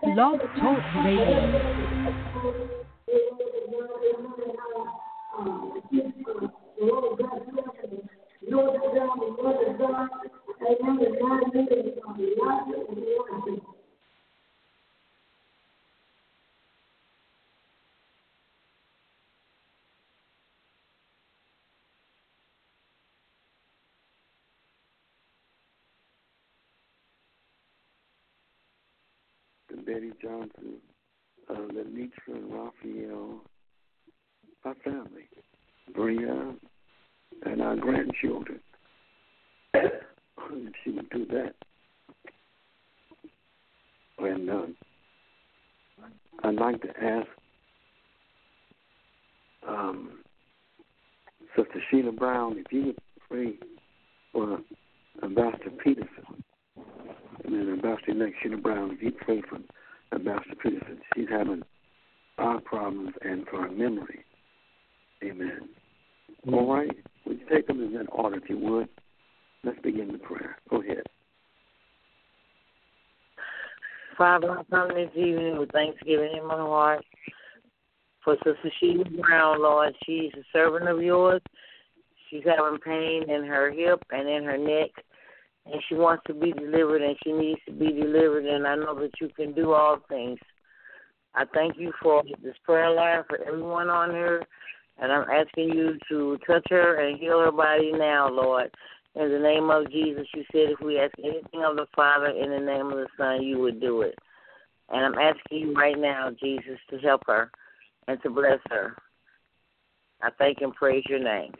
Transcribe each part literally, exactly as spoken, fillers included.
Blog Talk Radio. Betty Johnson, uh, Lenitra and Raphael, our family, Bria, and our grandchildren. She would do that. And uh, I'd like to ask um, Sister Sheila Brown if you would pray for Ambassador Peterson. And Ambassador-elect Sheila Brown, if you pray for Ambassador Peterson, she's having eye problems and for her memory. Amen. Mm-hmm. All right. Would you take them in that order, if you would? Let's begin the prayer. Go ahead. Father, I come this evening with thanksgiving in my heart for Sister Sheila Brown, Lord. She's a servant of yours. She's having pain in her hip and in her neck, and she wants to be delivered, and she needs to be delivered, and I know that you can do all things. I thank you for this prayer line for everyone on here, and I'm asking you to touch her and heal her body now, Lord. In the name of Jesus, you said if we ask anything of the Father in the name of the Son, you would do it. And I'm asking you right now, Jesus, to help her and to bless her. I thank and praise your name.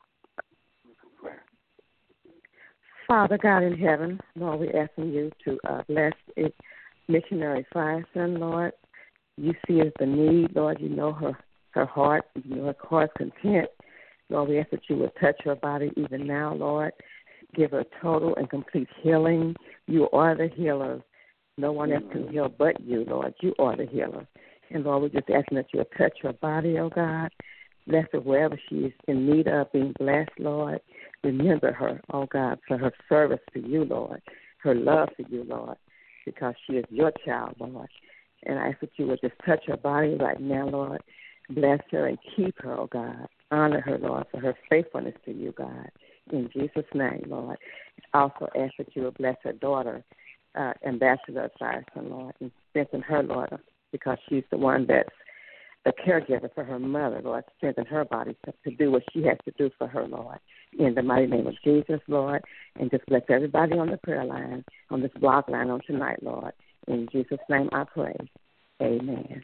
Father God in heaven, Lord, we're asking you to uh, bless it, missionary Firestone, Lord. You see the need, Lord. You know her, her heart. You know her heart's content. Lord, we ask that you would touch her body even now, Lord. Give her total and complete healing. You are the healer. No one else can heal but you, Lord. You are the healer. And, Lord, we're just asking that you would touch her body, oh God. Bless her wherever she is in need of being blessed, Lord. Remember her, oh God, for her service to you, Lord, her love for you, Lord, because she is your child, Lord. And I ask that you would just touch her body right now, Lord. Bless her and keep her, oh God. Honor her, Lord, for her faithfulness to you, God. In Jesus' name, Lord. Also ask that you would bless her daughter, uh, Ambassador Firestone, Lord, and strengthen her, Lord, because she's the one that's the caregiver for her mother, Lord. Strengthen her body to, to do what she has to do for her, Lord. In the mighty name of Jesus, Lord. And just bless everybody on the prayer line, on this blog line on tonight, Lord. In Jesus' name I pray. Amen.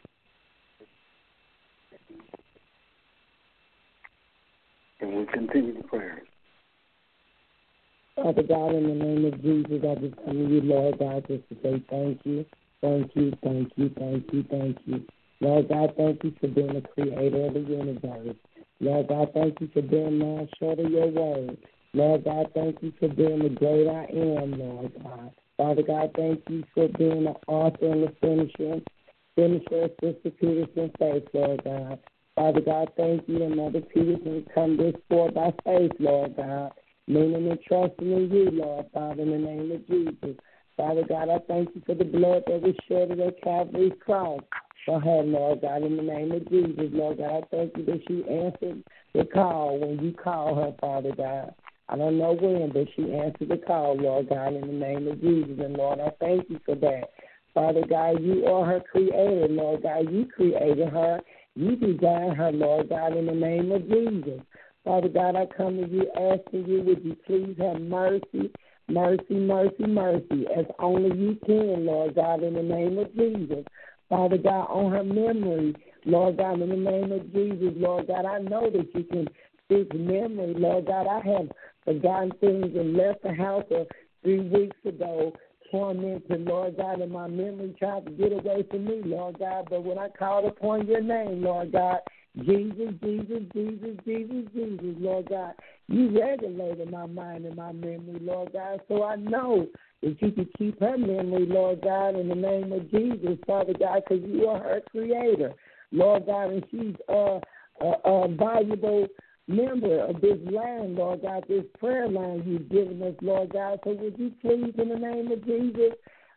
And we'll continue the prayers. Father God, in the name of Jesus, I just come to you, Lord God, just to say thank you, thank you, thank you, thank you, thank you. Lord God, thank you for being the creator of the universe. Lord God, thank you for being man short of your word. Lord God, thank you for being the great I am, Lord God. Father God, thank you for being the author and the finisher, finisher of Sister Peterson's faith, Lord God. Father God, thank you that Mother Peterson come this forth by faith, Lord God, leaning and trusting in you, Lord, Father, in the name of Jesus. Father God, I thank you for the blood that was shed at Calvary's cross for her, Lord God, in the name of Jesus, Lord God. I thank you that she answered the call when you call her, Father God. I don't know when, but she answered the call, Lord God, in the name of Jesus. And, Lord, I thank you for that. Father God, you are her creator, Lord God. You created her. You designed her, Lord God, in the name of Jesus. Father God, I come to you asking you, would you please have mercy, mercy, mercy, mercy, as only you can, Lord God, in the name of Jesus. Father God, on her memory, Lord God, in the name of Jesus, Lord God, I know that you can speak memory, Lord God. I have forgotten things and left the house uh, three weeks ago, tormented, Lord God, and my memory tried to get away from me, Lord God. But when I called upon your name, Lord God, Jesus, Jesus, Jesus, Jesus, Jesus, Lord God, you regulated my mind and my memory, Lord God. So I know that you can keep her memory, Lord God, in the name of Jesus, Father God, because you are her creator, Lord God, and she's uh, a, a valuable member of this line, Lord God, this prayer line you've given us, Lord God. So would you please, in the name of Jesus,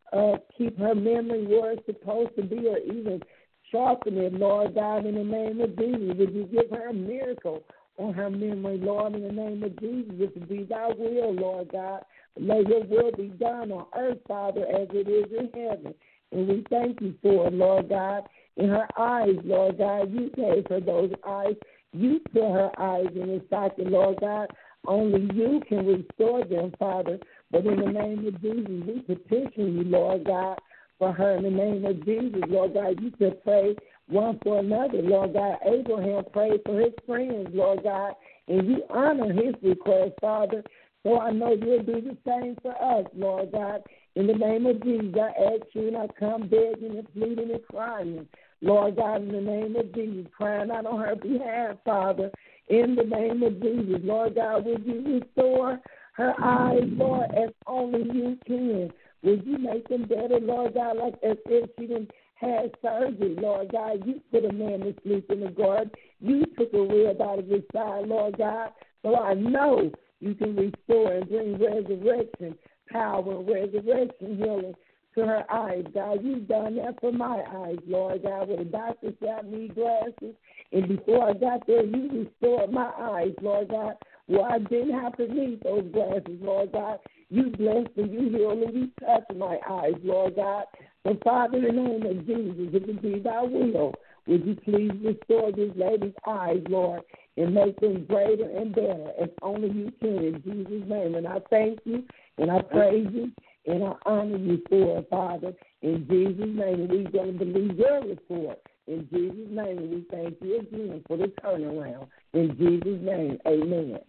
uh, keep her memory where it's supposed to be, or even sharpen it, Lord God, in the name of Jesus. Would you give her a miracle on her memory, Lord, in the name of Jesus? If it be thy will, Lord God, let your will be done on earth, Father, as it is in heaven. And we thank you for it, Lord God. In her eyes, Lord God, you gave her those eyes. You put her eyes in the socket, Lord God. Only you can restore them, Father. But in the name of Jesus, we petition you, Lord God, for her in the name of Jesus, Lord God. You could pray one for another, Lord God. Abraham prayed for his friends, Lord God, and you honor his request, Father. So I know you'll do the same for us, Lord God. In the name of Jesus, I ask you and I come begging and pleading and crying, Lord God, in the name of Jesus, crying out on her behalf, Father. In the name of Jesus, Lord God, would you restore her eyes, Lord, as only you can? Would you make them better, Lord God, like as if she didn't have surgery, Lord God? You put a man to sleep in the garden. You took a rib out of his side, Lord God. So I know you can restore and bring resurrection power, resurrection healing to her eyes, God. You've done that for my eyes, Lord God, when the doctor said I need glasses. And before I got there, you restored my eyes, Lord God. Well, I didn't have to need those glasses, Lord God. You blessed and you healed and you touched my eyes, Lord God. So, Father, in the name of Jesus, if it be thy will, would you please restore this lady's eyes, Lord, and make them greater and better as only you can in Jesus' name. And I thank you and I praise you and I honor you for it, Father. In Jesus' name, we're going to believe your report. In Jesus' name, we thank you again for the turnaround. In Jesus' name, amen.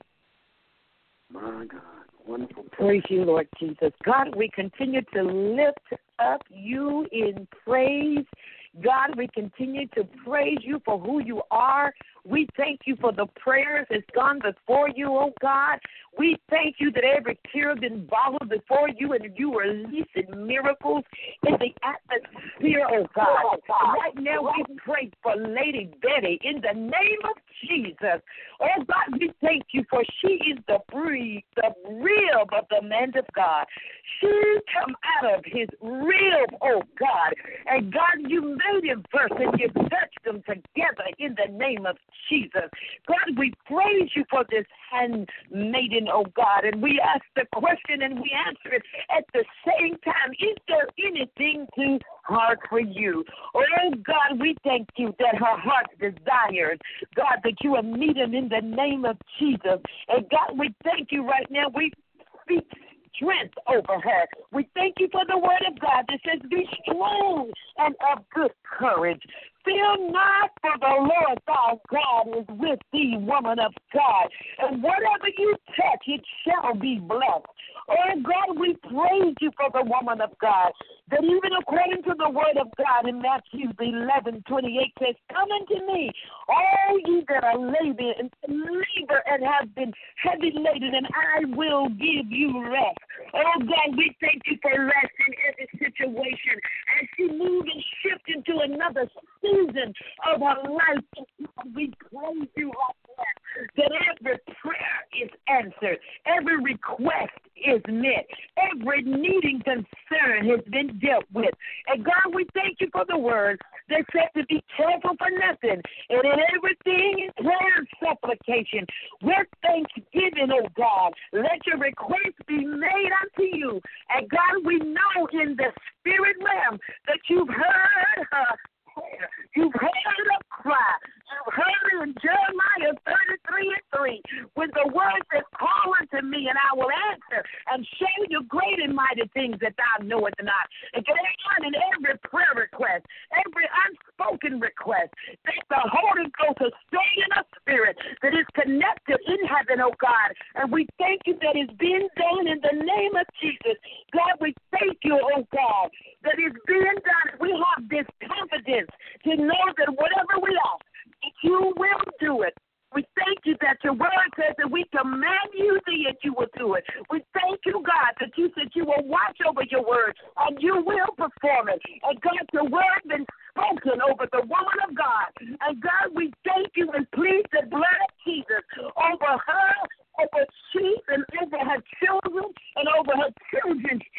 My God. Wonderful. Praise you, Lord Jesus. God, we continue to lift up you in praise. God, we continue to praise you for who you are. We thank you for the prayers that's gone before you, oh God. We thank you that every tear has been bottled before you and you are releasing miracles in the atmosphere, oh God. Right now we pray for Lady Betty in the name of Jesus. Oh God, we thank you for she is the breed, the rib of the man of God. She come out of his rib, oh God. And God, you made him first and you touched them together in the name of Jesus. God, we praise you for this handmaiden, oh God, and we ask the question and we answer it at the same time. Is there anything too hard for you? Oh God, we thank you that her heart's desires, God, that you will meet him in the name of Jesus. And God, we thank you right now. We speak strength over her. We thank you for the word of God that says, be strong and of good courage. Fear not, for the Lord thy God is with thee, woman of God. And whatever you touch, it shall be blessed. Oh, God, we praise you for the woman of God, that even according to the word of God in Matthew eleven twenty-eight says, come unto me, all ye that are labor and labor and have been heavy laden, and I will give you rest. Oh, God, we thank you for rest in every situation as she moves and shifts into another season of her life. We praise you right now that every prayer is answered, every request is met, every needing concern has been dealt with. And God, we thank you for the word that said to be careful for nothing, and in everything in prayer and supplication with thanksgiving, oh God, let your request be made unto you. And God, we know in the spirit realm that you've heard her prayer. You've heard her cry. You've heard her in Jeremiah thirty-three and three, when the word says, call unto me, and I will answer and show you great and mighty things that thou knowest not. And God, in every prayer request, every unspoken request, that the Holy Ghost is stay in a spirit that is connected in heaven, oh God. And we thank you that it's being done in the name of Jesus. God, we thank you, oh God, that it's being done. We have this confidence to know that whatever we ask, you will do it. We thank you that your word says that we command you that you will do it. We thank you, God, that you said you will watch over your word and you will perform it. And God, your word been spoken over the woman of God. And God, we thank you and plead the blood of Jesus over her, over she, and over her children, and over her children's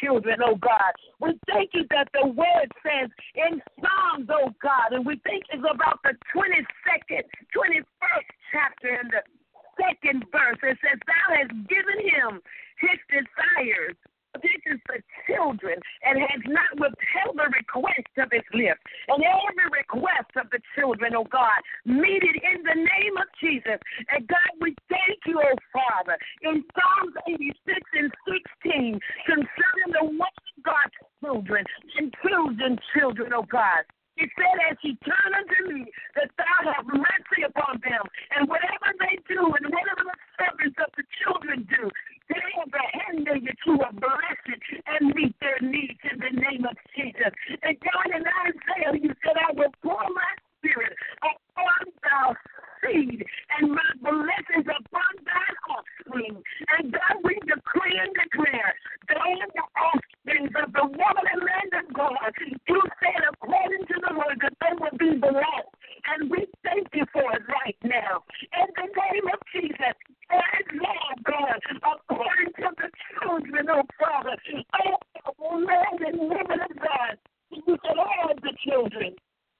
children, oh God. We thank you that the word says in Psalms, oh God, and we think it's about the twenty-second, twenty-first chapter in the second verse. It says, thou hast given him his desires. This is the children, and has not withheld the request of his lips. And every request of the children, oh God, meet it in the name of Jesus. And God, we thank you, oh Father, in Psalms eighty-six and sixteen, concerning the one of God's children and children's children, oh God. He said, as he turned unto me, that thou have mercy upon them. And whatever they do, and whatever the servants of the children do, they have the handmaid that you are blessed and meet their needs in the name of Jesus. And God, in Isaiah, you said, I will pour my spirit upon thy seed and my blessings upon thy offspring. And God, we decree and declare that all the offspring of the woman and man of God, you said according to the word that they will be blessed. And we thank you for it right now. In the name of Jesus, and Lord God, according to the children, oh Father, all men and women of God, you said all the children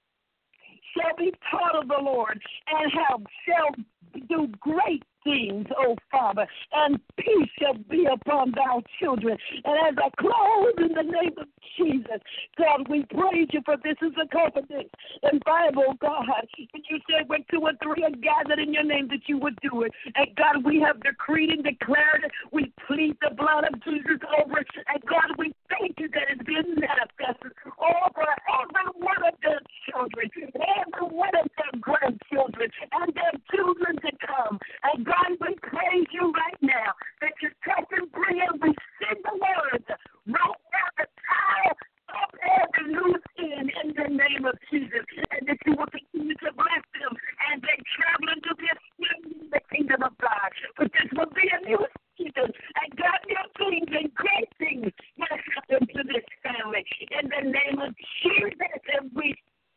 shall be taught of the Lord and have shall do great things, O Father, and peace shall be upon thy children. And as I close in the name of Jesus, God, we praise you for this is a confidence and Bible, God. And you said when two or three are gathered in your name that you would do it. And God, we have decreed and declared it. We plead the blood of Jesus over it. And God, we thank you that it's been manifested over every one of their children, every one of their grandchildren, and their children to come. And God, we praise you right now that you touch and bring and we send the words right now, the child of every loose end in the name of Jesus, and that you will continue to bless them as they travel into this in the kingdom of God. But this will be a new season, and God, new things and great things will happen to this family in the name of Jesus. And we,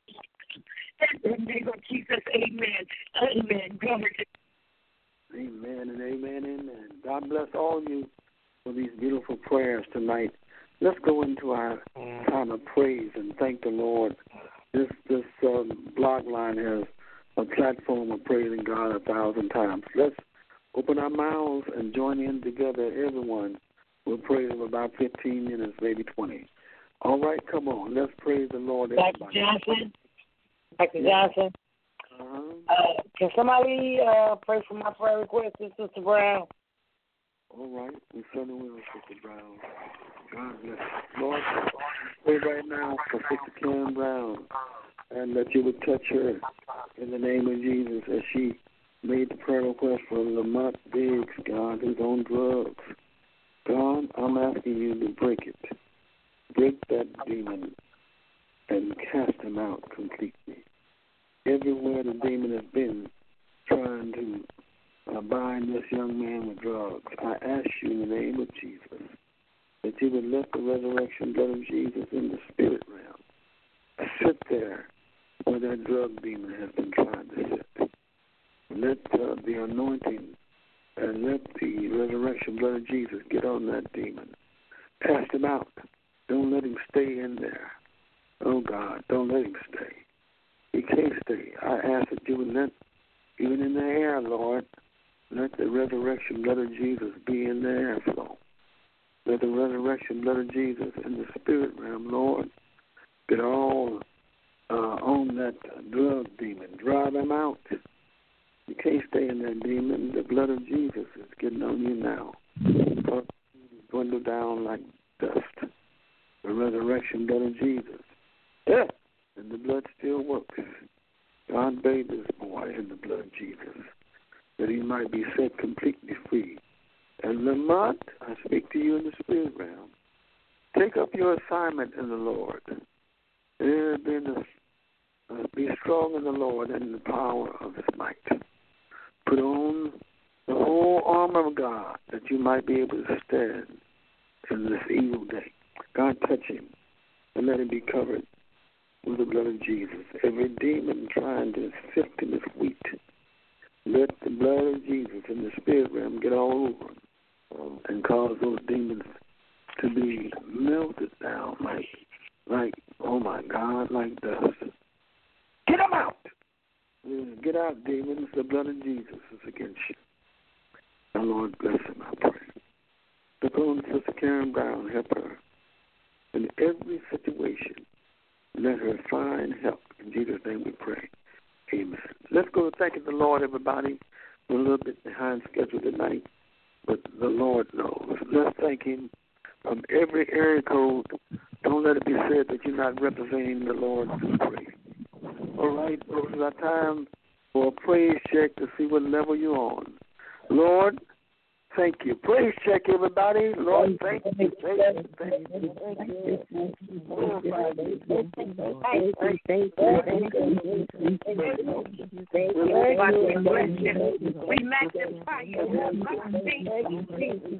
in the name of Jesus, amen. Amen. Glory to God. Amen and amen, amen. God bless all of you for these beautiful prayers tonight. Let's go into our time of praise and thank the Lord. This this um, blog line has a platform of praising God a thousand times. Let's open our mouths and join in together, everyone. We'll praise Him about fifteen minutes, maybe twenty. All right, come on. Let's praise the Lord. Doctor Johnson. Doctor Johnson. Uh-huh. Uh, can somebody uh, pray for my prayer request, Sister Brown? All right. We certainly will, Sister Brown. God bless you. Lord, pray right now for Sister Karen Brown and that you would touch her in the name of Jesus as she made the prayer request for Lamont Biggs, God, who's on drugs. God, I'm asking you to break it. Break that demon and cast him out completely. Everywhere the demon has been trying to uh, bind this young man with drugs, I ask you in the name of Jesus that you would let the resurrection blood of Jesus in the spirit realm sit there where that drug demon has been trying to sit. Let uh, the anointing and let the resurrection blood of Jesus get on that demon. Cast him out. Don't let him stay in there. Oh, God, don't let him stay. He can't stay. I ask that you would let, even in the air, Lord, let the resurrection blood of Jesus be in the airflow. Let the resurrection blood of Jesus in the spirit realm, Lord, get all uh, on that drug demon. Drive him out. You can't stay in that demon. The blood of Jesus is getting on you now. Dwindle down like dust. The resurrection blood of Jesus. Yeah. And the blood still works. God bathed this boy in the blood of Jesus, that he might be set completely free. And Lamont, I speak to you in the spirit realm. Take up your assignment in the Lord. There been a, uh, be strong in the Lord and in the power of his might. Put on the whole armor of God that you might be able to stand in this evil day. God, touch him and let him be covered with the blood of Jesus. Every demon trying to sift him as wheat, let the blood of Jesus in the spirit realm get all over him and cause those demons to be melted down like, like oh my God, like dust. Get them out. Get out, demons. The blood of Jesus is against you. The Lord bless him, I pray. Look on Sister Karen Brown, help her. In every situation, let her find help. In Jesus' name we pray. Amen. Let's go to thanking the Lord, everybody. We're a little bit behind schedule tonight, but the Lord knows. Let's thank him from every area code. Don't let it be said that you're not representing the Lord to pray. All right, this is our time for a praise check to see what level you're on. Lord, thank you. Praise check, everybody. Lord, thank you. Thank you. Thank you. Thank you. Thank you. We magnify you. Thank you. Thank you,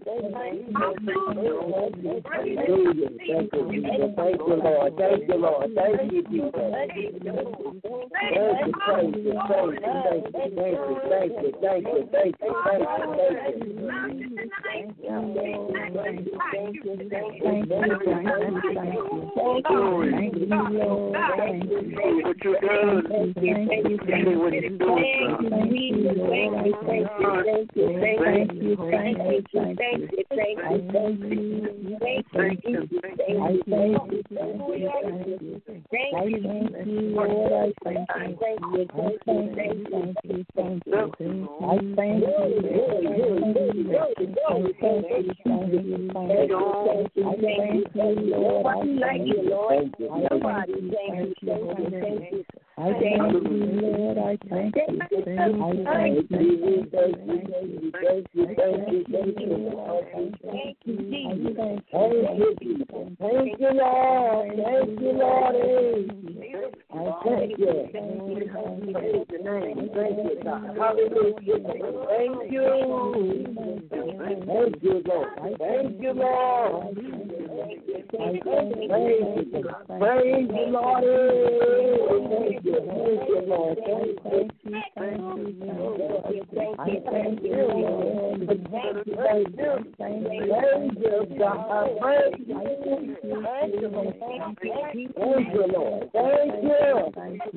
Lord. Thank you, Lord. Thank you, Jesus. Thank you, thank you, thank you, thank you, thank you, thank you, thank you, thank you. Thank you, Lord. Thank you, thank you, thank you, thank you, thank you, thank you, Lord. Thank you, What you done? thank you, thank you, What you doing? thank you, Lord. Thank you, thank you, thank you, thank you, thank you, thank you, thank you, thank you, I thank you, thank you, thank you, I thank you, Lord. I thank you, thank you, thank you, thank you, thank you, I thank you, I thank you, thank you, thank you, thank you, I thank you, Lord. I thank you, Lord. Nobody thank you, thank you, thank you. I thank you, Lord. I thank you. I thank you. Thank you. Thank you. Thank you. Thank you. Thank you, Jesus. Thank you. Thank you, Lord. Thank you, Lord. I thank you. Praise your name. Thank you, God. Hallelujah. Thank you. Thank you, Lord. Thank you, Lord. Praise you, praise you, Lord. Thank you, thank you, Lord. Thank you, thank you, thank you, thank you, Lord. Thank you, thank you, thank you, God. Praise you, thank you, Lord. Thank you, Lord. Thank you.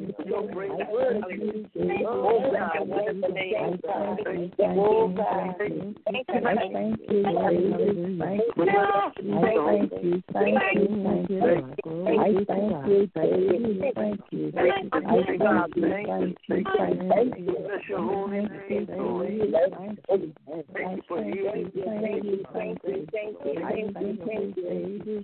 Oh, God. Oh, God. Thank you. I thank you, Lord. Thank you. I thank you. Thank you, thank you. I thank you, thank you, thank you. I thank you, thank you, thank you. Bless your holy name. Thank you, thank you, thank you, thank you, thank you, thank you, thank you, thank you,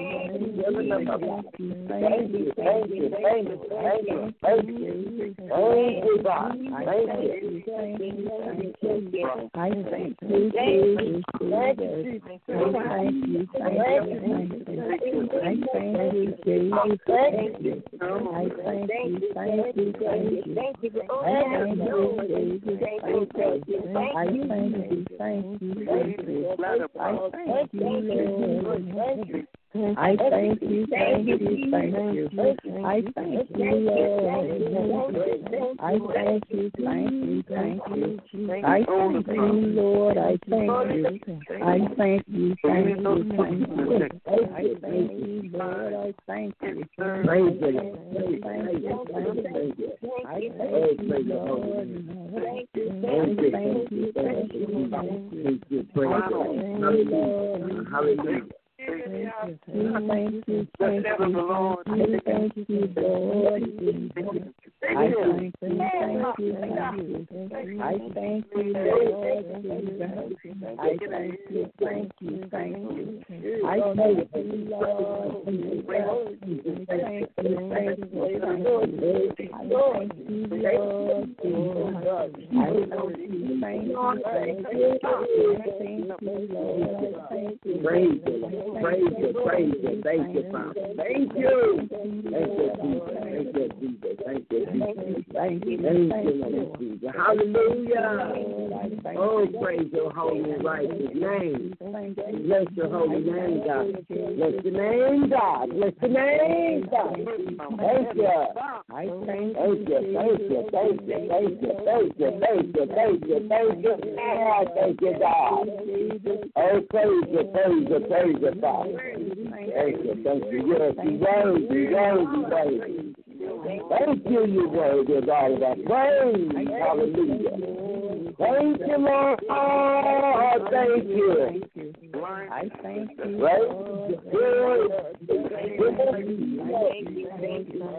thank you, thank you, thank you, thank you, thank you, thank you, God, thank you, thank you, thank you, I thank you, Jesus, thank you, thank you, thank you, I thank you, Jesus, thank you, I thank you, thank you, thank you, I thank you, Jesus, thank you, I thank you, thank you, thank you, I thank you, Lord, thank you. I thank you, thank you, thank you. I thank you, Lord. I thank you, thank you, thank you. I thank you, Lord. I thank you. I thank you, thank you, thank you. I thank you, Lord. I thank you. Praise you, Lord. Thank you, thank you. I thank you, Lord. Thank you, thank you, thank you, thank you. Thank you, praise you, Lord. Hallelujah. Thank you, thank you, thank you, thank you, Lord. I thank you, thank you, thank you. I thank you, Lord. I thank you, thank you, thank you. I thank you, Lord. Thank you, thank you, thank you. I thank you, Lord. I thank you, thank you, thank you. I thank you, Lord. I thank you. Praise you. Praise you, praise you, thank you, Father. Thank you. Thank you, Jesus. Thank you, Jesus. Thank you, Jesus. Thank you, thank you, Lord. you. Hallelujah. Oh, praise your holy and righteous name. Bless your holy name, God. Bless your name, God. Bless your name, God. Thank you. Thank you. Thank you. Thank you. Thank you. Thank you. Thank you. Thank you. Thank you. Thank you. Oh, thank you, God. Oh, praise you. Praise you. Praise you, Father. Thank you. Thank you. Yes, you worthy. Worthy. Worthy. Thank you, you worthy, God, of that praise. Hallelujah. Thank you, Lord. Oh, thank you. I thank you. Right? Thank you.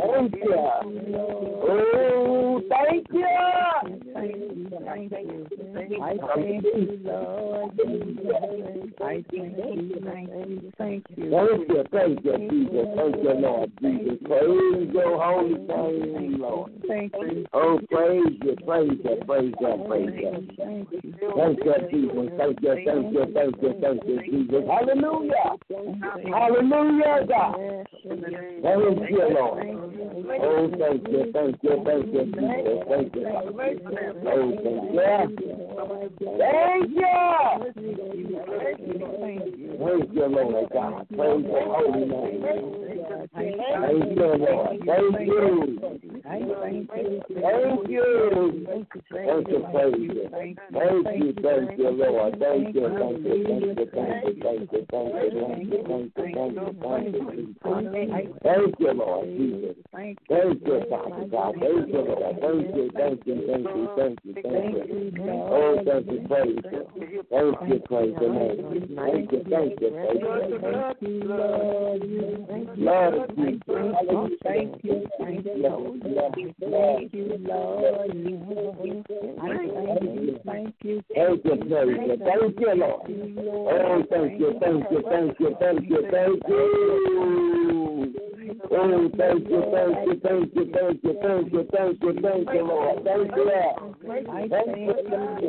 Oh, thank you. Thank you. Thank you. I thank you, Lord. I thank you. Thank you. Thank you. Thank you. Thank you, Jesus. Thank you, Lord Jesus. Praise your holy name, Lord. Thank you. Oh, praise you, praise you, praise you, praise you. Thank you. Thank you, Jesus. Thank you, thank you, thank you, thank you, Jesus. Hallelujah. Hallelujah, God. Thank you, Lord. Oh, thank you, thank you, thank you, Jesus. Thank you. Oh, thank you. Thank you. Thank you, Lord God. Praise your holy name. Thank you, Lord. Thank you. Thank you. Thank you, praise you. Thank you, thank you, Lord. Thank you, thank you, thank you, thank you, thank you, thank you, thank you, thank you, thank you, thank you. Thank you, Lord Jesus. Thank you, Father God. Thank you, Lord. Thank you, thank you, thank you, thank you, thank you. Oh, thank you, praise you. Thank you, praise your name. Thank you, thank you, thank you. Thank you, Lord. Lord Jesus. Thank you, thank you. Thank you, Lord. I thank you, thank you. Thank you, praise you. Thank you, Lord. Oh, thank you, thank you, thank you, thank you, thank you. Oh, thank you, thank you, thank you, thank you, thank you, thank you, thank you, Lord. Thank you, Lord. I thank you,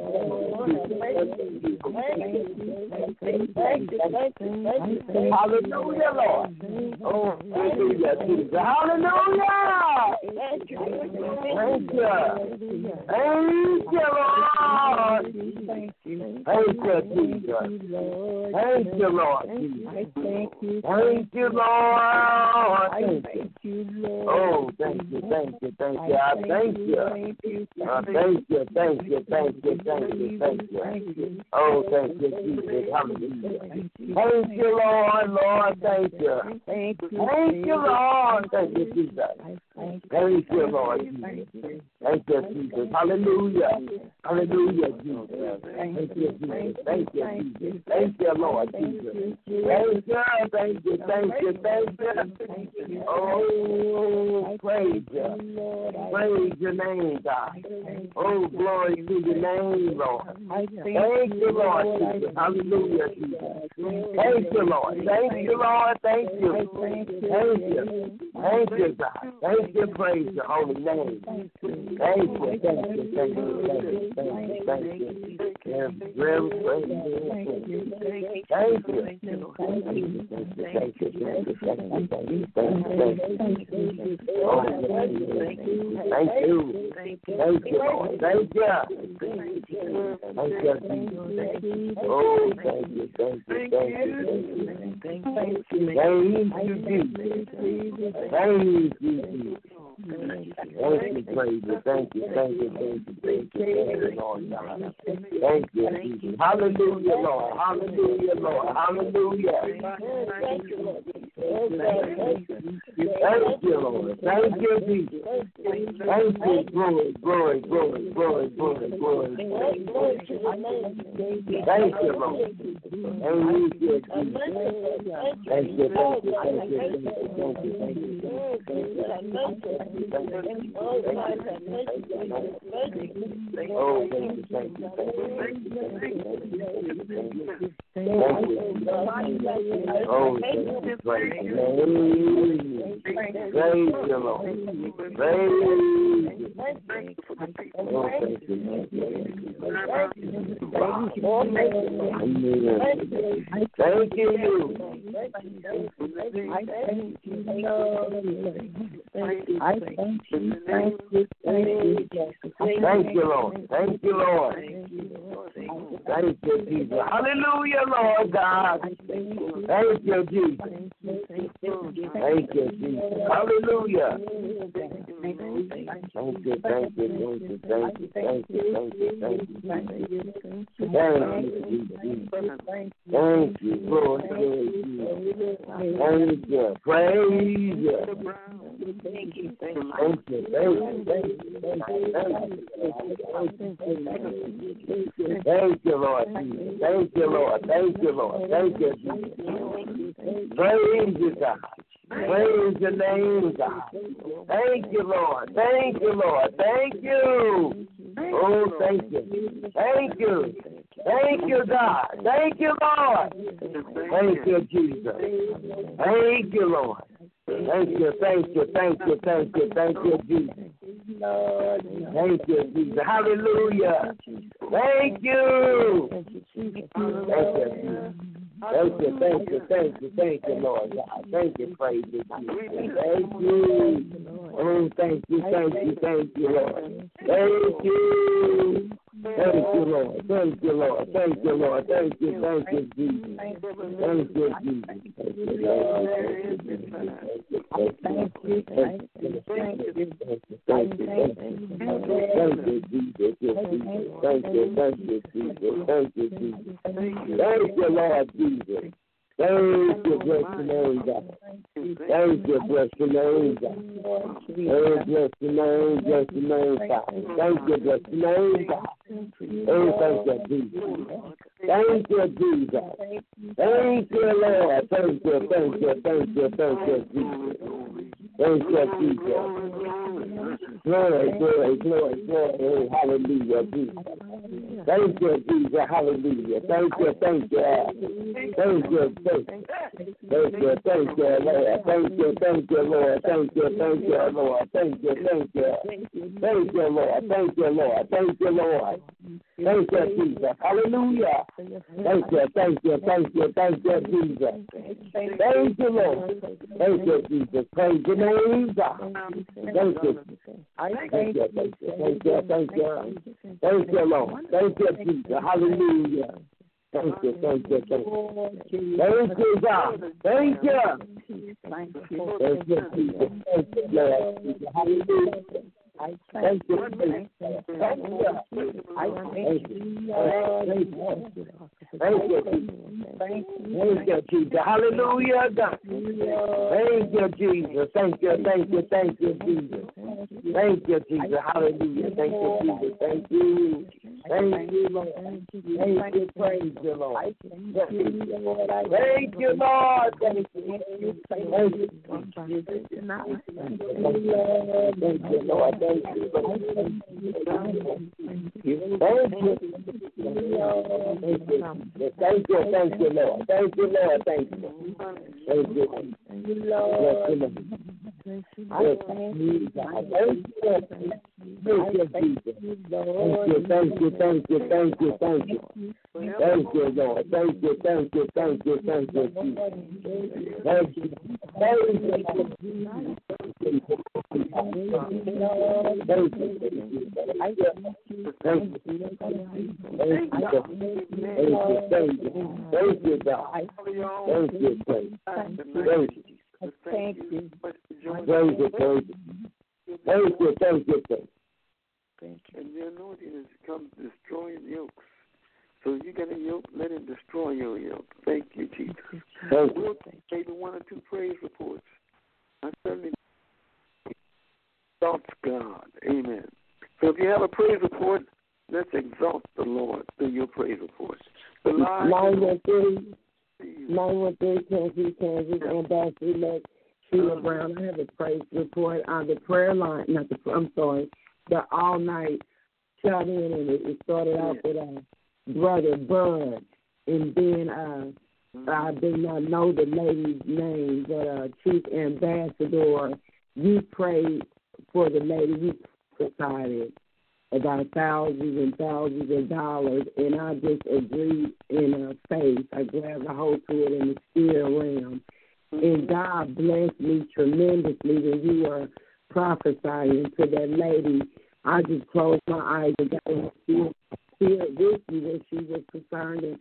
hallelujah, Lord. Oh, hallelujah, Jesus. Hallelujah. Thank you. Thank you. Thank you, Lord. Thank you. Thank you, Jesus. Thank you, Lord. I thank you. Thank you, Lord. I Thank thank you, Lord. Oh, thank you, thank you, thank you. I thank you. Thank you. I thank you, thank you, thank you, thank you, thank you. Oh, thank you, Jesus. Hallelujah. Thank you, Lord, Lord, thank you. Thank you. Thank you, Lord. Thank you, Jesus. Thank you, Lord Jesus. Thank you, Jesus. Hallelujah. Hallelujah, Jesus. Thank you, Jesus. Thank you, Jesus. Thank you, Lord Jesus. Thank you, thank you, thank you, thank you. Oh, praise you. Praise your name, God. Oh, glory to your name, Lord. Thank you, Lord Jesus. Hallelujah, Jesus. Thank you, Lord. Thank you, Lord. Thank you. Thank you. Thank you, God. Thank you. Praise your holy name. Thank you. Thank you. Thank you. Thank you. Thank you. Thank you. Yes, really praise you. Thank you. Thank you. Thank you. Thank you. Thank you. Thank you. Thank you. Thank you. Thank you. Oh, thank you. Thank you. Thank you, Lord. Thank you. Thank you. Thank you. Oh, thank you. Thank you. Thank you. Thank you. Thank you. Thank you, Jesus. Thank you, Jesus. Thank you, praise you. Thank you, thank you, thank you, thank you, thank you, Lord God. Thank you, Jesus. Hallelujah, Lord. Hallelujah, Lord. Hallelujah. Thank you, Lord. Thank you, Lord. Thank you, Jesus. Thank you, glory, glory, glory, glory, glory, glory. Thank you, Lord. Thank you, Jesus. Thank you, thank you, thank you, thank you, thank you, thank you, thank you. Oh, thank you, thank you, thank you. Oh, thank you, thank you, thank you. Thank you. Oh, thank you, praise you. Praise you, Lord. Praise you. Oh, thank you, thank you. Thank you. I thank you, Lord. Thank you. I thank you. Thank you. Thank you. Thank you, Lord. Thank you, Lord. Thank you, Jesus. Hallelujah, Lord God. Thank you, Jesus. Thank you, Jesus. Hallelujah. Thank you, thank you, thank you, thank you, thank you, thank you, thank you, thank you. Thank you, Jesus. Thank you, Lord. Thank you. Praise you. Thank you. Thank you. Thank you. Thank you. Thank you, Lord. Thank you, Lord. Thank you, Lord. Thank you, Jesus. Praise you, God. Praise your name, God. Thank you, Lord. Thank you, Lord. Thank you. Oh, thank you. Thank you. Thank you, God. Thank you, Lord. Thank you, Jesus. Thank you, Lord. Thank you, thank you, thank you, thank you, thank you, Jesus. Thank you, Jesus. Hallelujah. Thank you. Thank you, Jesus. Thank you, thank you, thank you, thank you, Lord God. Thank you, praise you, Jesus. Thank you. Oh, thank you, thank you, thank you, Lord. Thank you. Thank you, Lord. Thank you, Lord. Thank you, Lord. Thank you, thank you, Jesus. Thank you, Jesus. Thank you, Lord. Thank you, thank you, thank you, thank you, thank you, Jesus. Thank you, thank you, Jesus. Thank you, Jesus. Thank you, Lord Jesus. Thank you, bless your name, God. Thank you, bless your name, God. Oh, bless your name, bless your name, God. Thank you, bless your name, God. Oh, thank you, Jesus. Thank you, Jesus. Thank you, Lord. Thank you, thank you, thank you, thank you, Jesus. Thank you, Jesus. Glory, glory, glory, glory. Hallelujah, Jesus. Thank you, Jesus. Hallelujah. Thank you, thank you. Thank you, thank you. Thank you, thank you, Lord. Thank you, thank you, Lord. Thank you, thank you, Lord. Thank you, thank you. Thank you, Lord. Thank you, Lord. Thank you, Lord. Thank you, Jesus. Hallelujah. Thank you, thank you, thank you, thank you, Jesus. Thank you, Lord. Thank you, Jesus. Praise your name, God. Thank you. Thank you, thank you, thank you, thank you. Thank you, Lord. Thank you, Jesus. Hallelujah. Thank you, thank you, thank you. Thank you, God. Thank you. Thank you, thank you, Jesus. Thank you, Lord. Hallelujah. Thank you. Thank you. Thank you. Thank you. Thank you. Thank you, Jesus. Hallelujah, God. Thank you, Jesus. Thank you, thank you, thank you, Jesus. Thank you, Jesus. Hallelujah. Thank you, Jesus. Thank you. Thank you, Lord. Thank you, praise you, Lord. Thank you, Lord. Thank you, Lord. Thank you. Thank you. Thank you, Lord. Thank you. Thank you. Thank you. Thank you, thank you, Lord. Thank you, Lord. Thank you. Thank you. Thank you, Lord. Bless you, God. Thank you. Thank you, Jesus. Thank you, thank you, thank you, thank you, thank you. Thank you, Lord. Thank you, thank you, thank you, thank you, Jesus. Thank you. Thank you. Thank you. Thank you. Thank you. Thank you. Thank you. Thank you. Thank you, God. Thank you. Thank you. Thank you. Praise you, praise you. Thank you, thank you, thank you. Thank you. And the anointing has come destroying yokes. So if you got a yoke, let it destroy your yoke. Thank you, Jesus. Thank you. We'll take one or two praise reports. I certainly exalt God. Amen. So if you have a praise report, let's exalt the Lord through your praise report. The line nine one three, nine one three, Kansas, Kansas, Ambassador Sheila Brown. I have a praise report on the prayer line. Not the. I'm sorry. The all night shut in, and it, it started off with uh, Brother Bud, and then uh, I did not know the lady's name, but uh, Chief Ambassador, you prayed for the lady. You provided about thousands and thousands of dollars, and I just agreed in uh, faith. I grabbed a hold to it in the spirit realm, and God blessed me tremendously when you were prophesying to that lady. I just closed my eyes and got to feel, feel with you where she was concerned. And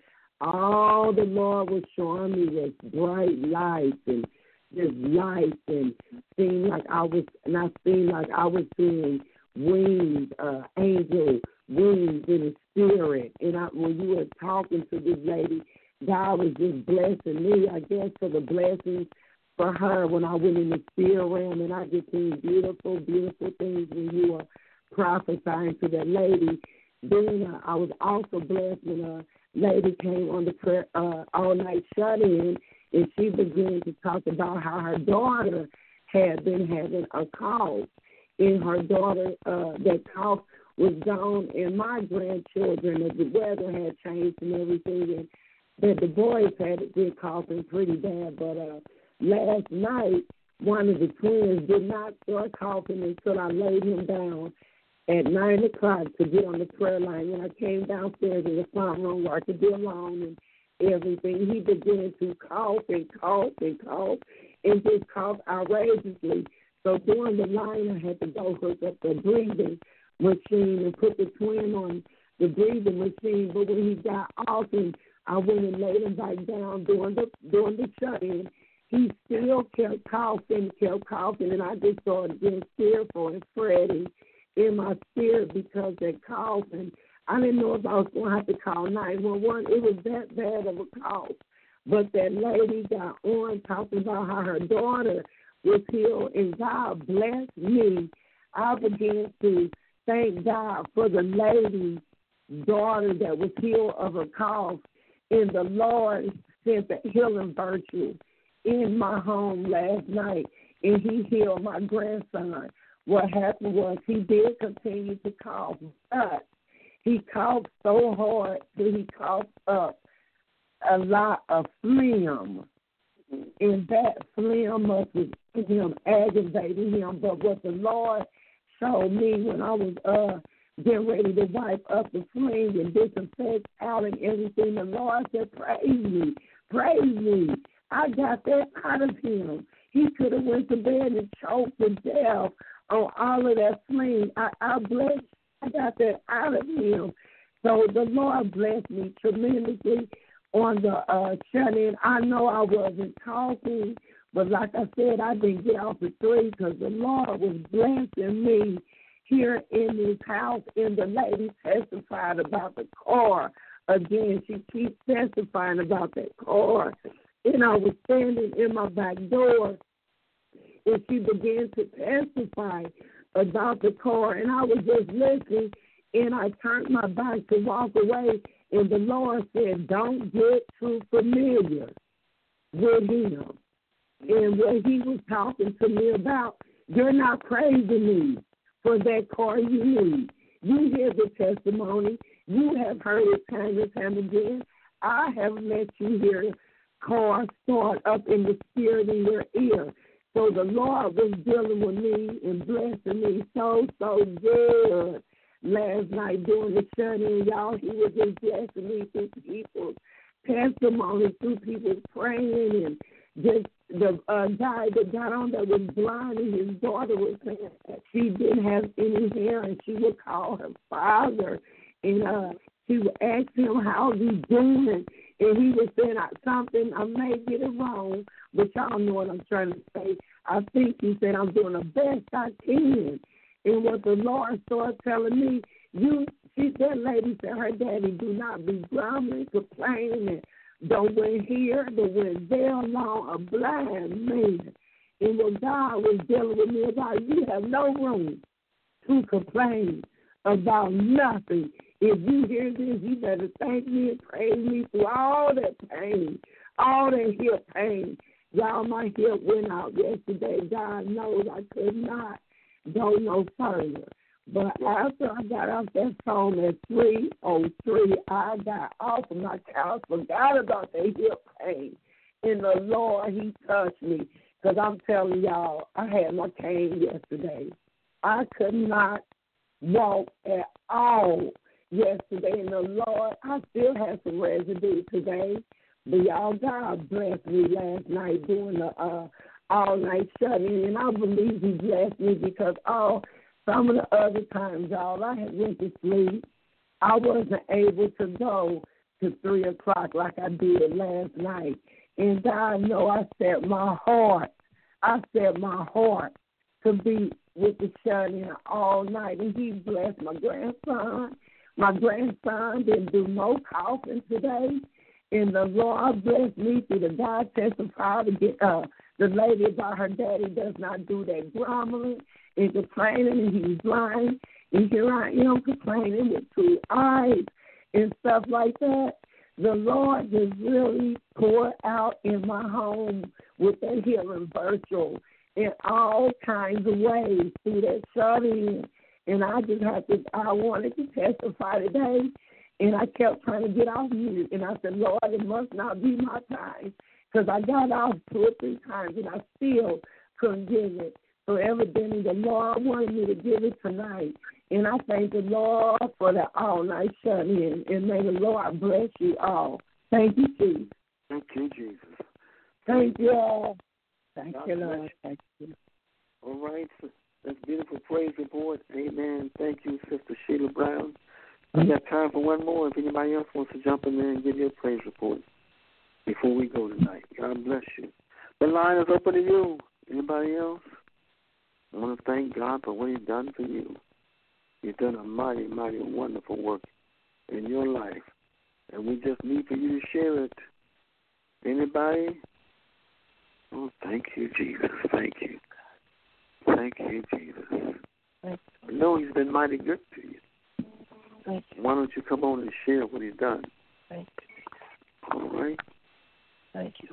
all the Lord was showing me was bright lights and just lights, and seemed like I was, and I seemed like I was seeing wings, uh, angel wings in the spirit. And I, when you were talking to this lady, God was just blessing me, I guess, for the blessings for her when I went in the spirit realm, and I just seen beautiful, beautiful things when you were prophesying to that lady. Then uh, I was also blessed when a lady came on the prayer uh, all-night shut-in, and she began to talk about how her daughter had been having a cough, and her daughter, uh, that cough was gone, and my grandchildren, as the weather had changed and everything, and that the boys had been coughing pretty bad, but uh, last night, one of the twins did not start coughing until I laid him down at nine o'clock to get on the prayer line. When I came downstairs in the front room where I could be alone and everything, he began to cough and cough and cough and just cough outrageously. So during the line, I had to go hook up the breathing machine and put the twin on the breathing machine. But when he got off and I went and laid him back down during the during the shut-in, he still kept coughing, kept coughing, and I just started getting fearful and fretting in my spirit because that cough, and I didn't know if I was going to have to call nine one one. It was that bad of a cough. But that lady got on talking about how her daughter was healed, and God blessed me. I began to thank God for the lady's daughter that was healed of a cough, and the Lord sent the healing virtue in my home last night, and he healed my grandson. What happened was he did continue to cough, but he coughed so hard that he coughed up a lot of phlegm, and that phlegm must have him, aggravating him. But what the Lord showed me when I was uh getting ready to wipe up the phlegm and disinfect out and everything, the Lord said, praise me, praise me. I got that out of him. He could have went to bed and choked to death on all of that phlegm. I, I blessed, I got that out of him. So the Lord blessed me tremendously on the uh, shut-in. I know I wasn't talking, but like I said, I didn't get off at three because the Lord was blessing me here in this house, and the lady testified about the car. Again, she keeps testifying about that car. And I was standing in my back door, and she began to testify about the car, and I was just listening, and I turned my back to walk away, and the Lord said, don't get too familiar with him. And what he was talking to me about, you're not praising me for that car you need. You hear the testimony. You have heard it time and time again. I have let you hear car start up in the spirit in your ear. So the Lord was dealing with me and blessing me so, so good last night during the shut-in, y'all. He was just blessing me through people's testimony, through people praying, and just the uh, guy that got on that was blind, and his daughter was saying that she didn't have any hair, and she would call her father, and uh, she would ask him, how's he doing? And he was saying something, I may get it wrong, but y'all know what I'm trying to say. I think he said, I'm doing the best I can. And what the Lord started telling me, you, she, that lady said her daddy do not be grumbling, complaining, and don't went here, don't went there along, a blind man. And what God was dealing with me about, you have no room to complain about nothing. If you hear this, you better thank me and praise me through all that pain, all that hip pain. Y'all, my hip went out yesterday. God knows I could not go no further. But after I got off that phone at three oh three, I got off of my couch, forgot about the hip pain. And the Lord, he touched me. Because I'm telling y'all, I had my cane yesterday. I could not walk at all yesterday. And the Lord, I still have some residue today. But y'all, God blessed me last night doing the uh, all night shut-in, and I believe he blessed me because all some of the other times, y'all, I had went to sleep. I wasn't able to go to three o'clock like I did last night. And God know I set my heart, I set my heart to be with the shut-in all night. And he blessed my grandson. My grandson didn't do no coughing today. And the Lord blessed me through the God testified to get uh, the lady about her daddy does not do that grumbling and complaining, and he's blind. And here I am complaining with two eyes and stuff like that. The Lord just really poured out in my home with that healing virtual in all kinds of ways through that shut-in. And I just had to, I wanted to testify today, and I kept trying to get off mute. And I said, Lord, it must not be my time, because I got off two or three times, and I still couldn't give it. So evidently the Lord wanted me to give it tonight. And I thank the Lord for the all-night shut-in. And may the Lord bless you all. Thank you, Jesus. Thank you, Jesus. Thank you all. Thank God you, bless. Lord. Thank you. All right. That's a beautiful praise report. Amen. Thank you, Sister Sheila Brown. We got time for one more. If anybody else wants to jump in there and give you a praise report before we go tonight. God bless you. The line is open to you. Anybody else? I want to thank God for what he's done for you. He's done a mighty, mighty, wonderful work in your life. And we just need for you to share it. Anybody? Oh, thank you, Jesus. Thank you. Thank you, Jesus. Thank I know he's been mighty good to you. Thank you. Why don't you come on and share what he's done? Thank you. All right. Thank you.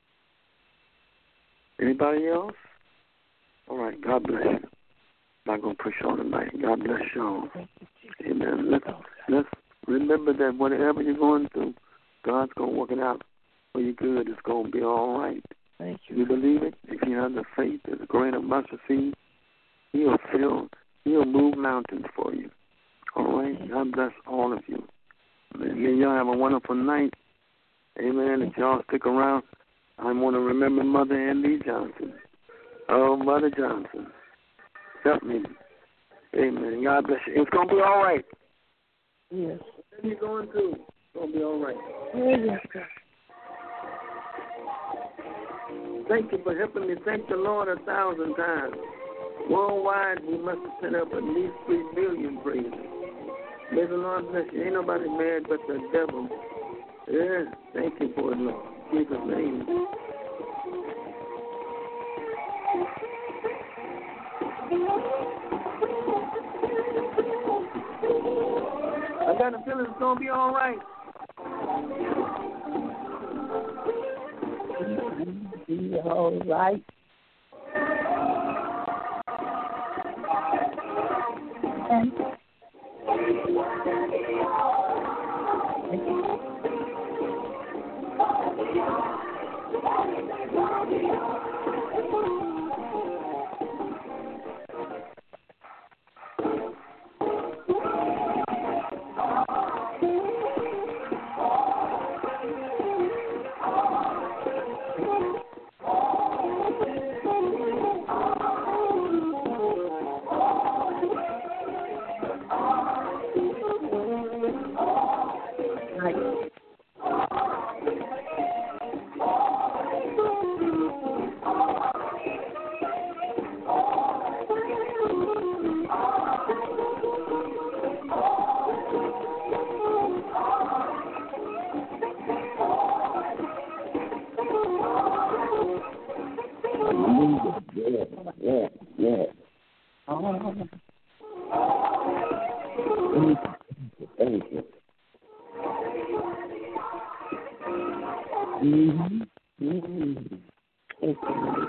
Anybody else? All right. God bless you. I'm not going to push on tonight. God bless y'all. Amen. Let's, let's remember that whatever you're going through, God's going to work it out for your good. It's going to be all right. Thank you. You believe it? If you have the faith as a grain of mustard seed, he'll fill, he'll move mountains for you. All right? God bless all of you. May y'all have a wonderful night. Amen. If y'all stick around, I want to remember Mother Ann Lee Johnson. Oh, Mother Johnson. Help me. Amen. God bless you. It's going to be all right. Yes. Whatever you're going through, it's going to be all right. Yes, God. Thank you for helping me. Thank the Lord a thousand times. Worldwide, we must have sent up at least three billion praises. May the Lord bless you. Ain't nobody mad but the devil. Yeah, thank you for it, Lord. In Jesus' name. I got a feeling it's going to be all right. Be all right. And yeah, yeah. Oh. Thank you. Mm-hmm. Mm-hmm. Thank you.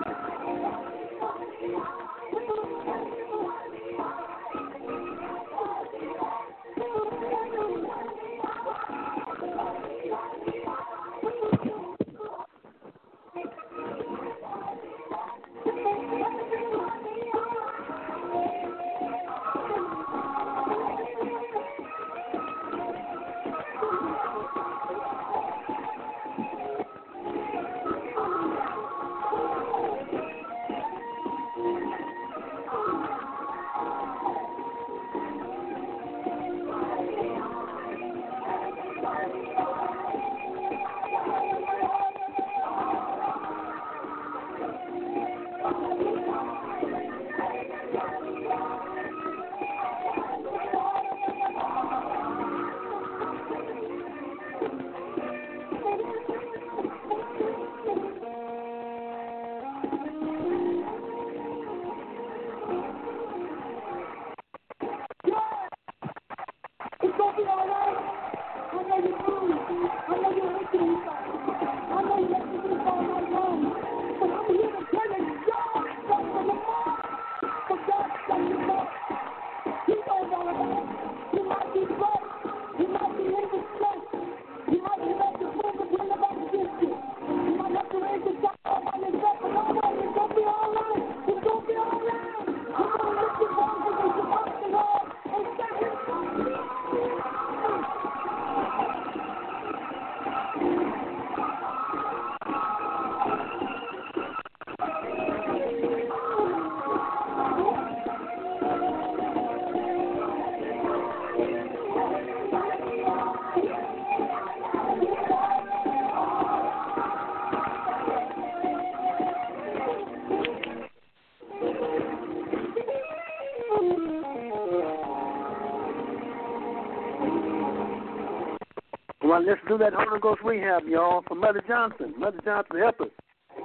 Well, let's do that Holy Ghost rehab, y'all, for Mother Johnson. Mother Johnson, help us.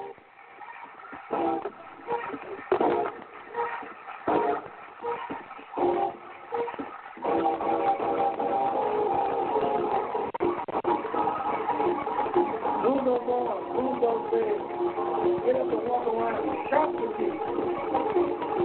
Move those arms, move those things. Get up and walk around. Shout with people.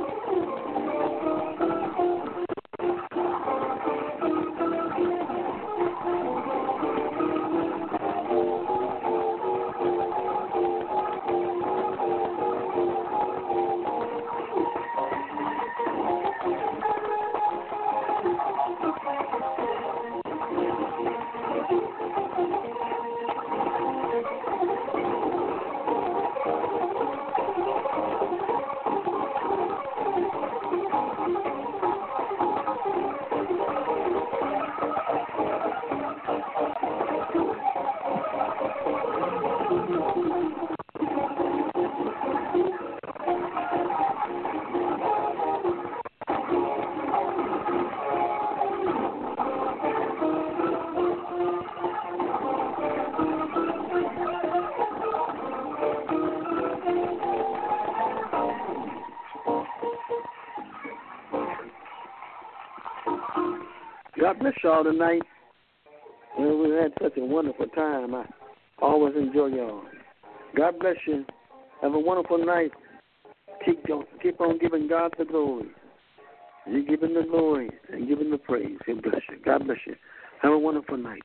God bless y'all tonight. Well, we had such a wonderful time. I always enjoy y'all. God bless you. Have a wonderful night. Keep going, keep on giving God the glory. You give him the glory and give him the praise. He bless you. God bless you. Have a wonderful night.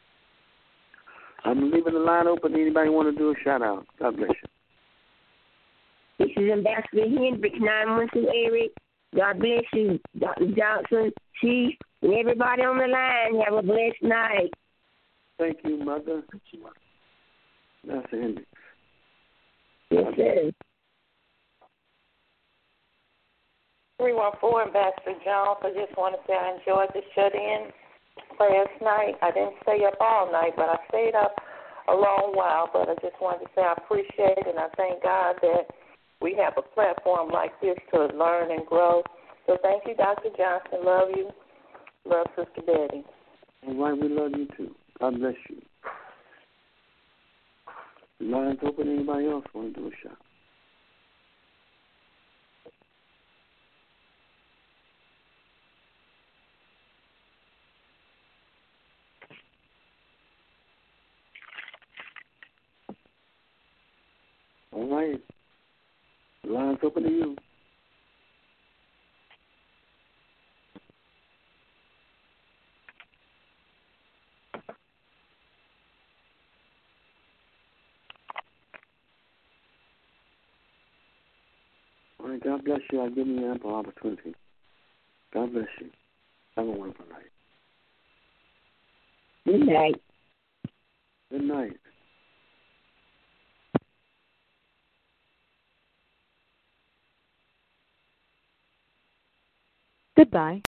I'm leaving the line open. Anybody want to do a shout out? God bless you. This is Ambassador Hendricks, nine one two Eric. God bless you, Doctor Johnson, Chief, and everybody on the line. Have a blessed night. Thank you, Mother. That's Hendricks. Yes, sir. three one four, Ambassador Jones. I just want to say I enjoyed the shut-in last night. I didn't stay up all night, but I stayed up a long while. But I just wanted to say I appreciate it, and I thank God that we have a platform like this to learn and grow. So thank you, Doctor Johnson. Love you. Love Sister Betty. All right, we love you too. God bless you. The line's open. Anybody else want to do a shot? All right. The line's open to you. All right, God bless you. I'll give you ample opportunity. God bless you. Have a wonderful night. Good night. Good night. Goodbye.